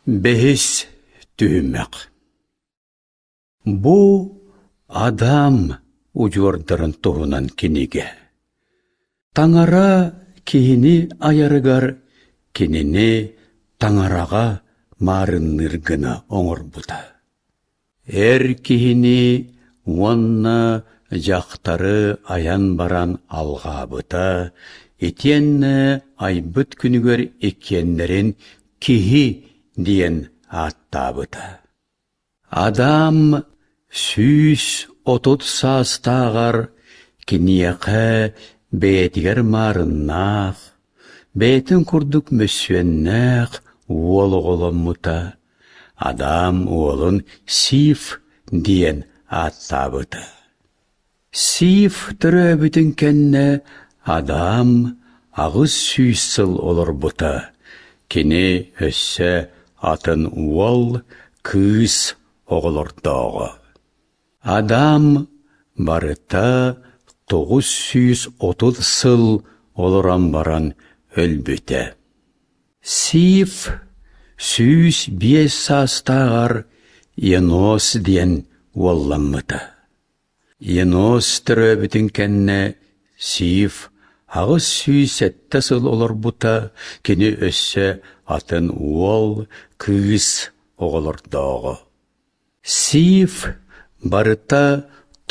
Бехис түймек. Бу адам уйордарын туһунан киниге. Таңара кихини аярыгар, кинини таңарага марынныргына оңорбута. Кихини уанна жақтары аян баран алғабыта, етенні айбыт күнігер екенлерін кихи диен аттабыта. Адам сүйс отут састағар, кинияқы бәйтігер марыннақ, бәйтін күрдік мөсуеннәқ уолы-ғолыммыта. Адам уолын Сиф диен аттабыта. Сиф түрі бүтін кәнне адам ағыз сүйсіл олар бұта. Кені өссі атын уол кыз оғылырдағы. Адам барыта 930 сыл олыран баран өлбіті. Сиф сүйс 5 састағар Енос диен уолламмыта. Енос түрі бүтін кәнне Сиф ағыз сүйс 7 сыл олар бұта. Кені өссі атын уол кыз оғылырдағы. Сиф барыта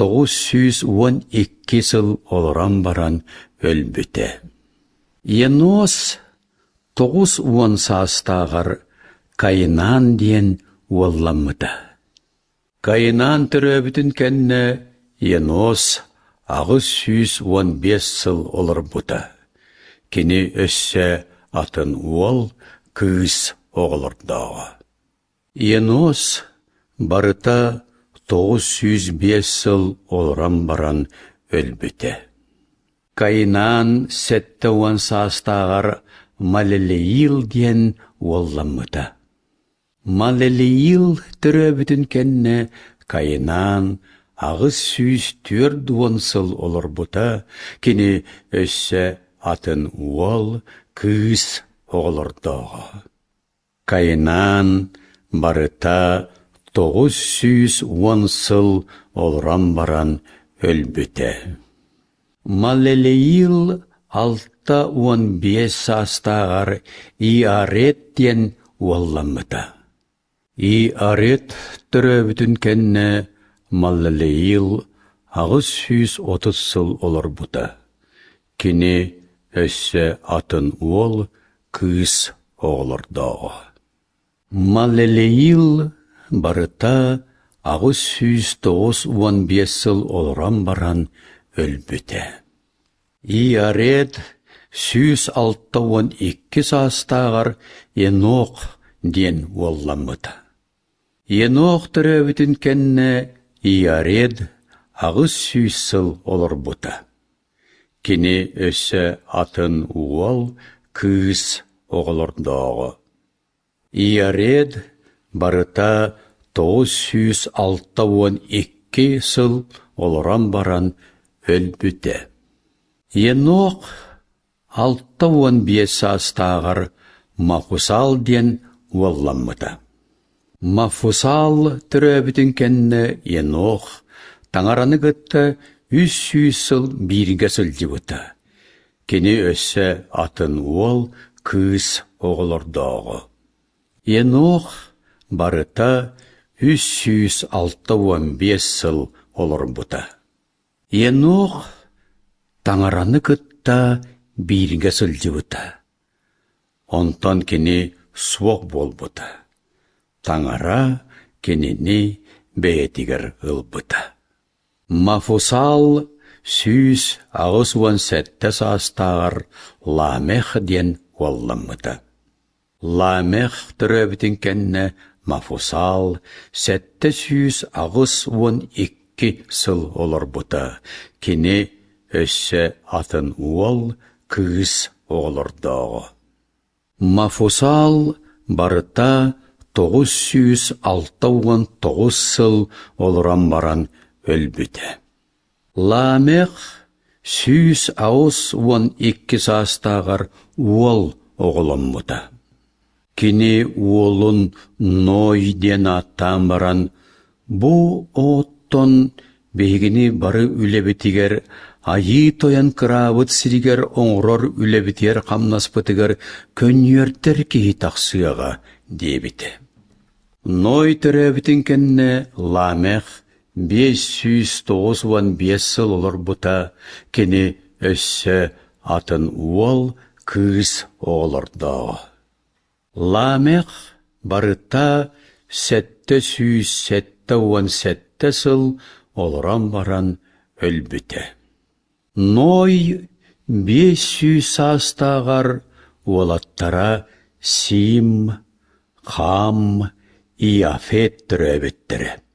912 сыл олыран баран өлбіті. Енос 910 састағар Кайнан диен уолламмыта. Кайнан түрі бүтін кәнне Енос ағыз 115 сыл олар бұта. Кені өссі атын уол кыз оғылырдағы. Енос барыта 905 сыл олыран баран өлбіті. Кайнан 7 састағар Малелеил диен уолламмыта. Малелеил түрі бүтін кәнне Кайнан ағыз 104 сыл олар бұта. Кені өссі атын уол кыз оғылырдағы. Кайнан барыта 910 сыл олран баран өлбіті. Малелеил 615 састағар Иарет ден уолламмыта. Иарет түрі бүтін кәнне Малелеил ағыз 130 сыл олар бұта. Кені өссі атын уол кыз оғылырдағы. Малелеил барыта ағыз 115 сыл олран баран өлбіті. Иарет 162 састағар Енох ден уолламмыта. Енох түрі бүтін кәнне Иарет ағыз 100 сыл олар бұта. Кені өссі атын уол кыз оғылырдағы. Иарет барыта 962 сыл оларан баран өлбіті. Енох 615 састағар Мафусал ден уолламмыта. Мафусал түрі бүтін кәнне Енох таңараны гытта 300 сыл бірге сылды бұта. Кені өссі атын уол кыз оғылырдағы. Енох барыта 365 сыл олар бұта. Енох таңараны гытта бірге сылды бұта. Онтан кені суық бол бұта. Таңара кенені бәйтігер ұл бұта. Мафусал 167 састағар Ламех ден уолламмыта. Ламех түрі бүтін кәнне Мафусал 712 сыл олар бұта. Кені өссі атын уол кыз оғылырдағы. Мафусал барыта 969 сыл олыран баран өлбіті. Ламех 112 састағар уол оғылыммыта. кини уолун Ной ден аттан баран, бу оттон бейгини бары үлебитигер, айы тоян кыраабыт сиригер оңрор үлебитер камнаспытыгер көньөртер кихи тахсыяга дебите. Ной төрөбитин кенне Ламех 595 сыл олар бута, кини өссө атын уол кыз олордо. Ламех барыта 777 сыл олоран баран өлбүте. Ной 500 астагар уолаттара Сим, Хам, Иафет төрөбүттөрө.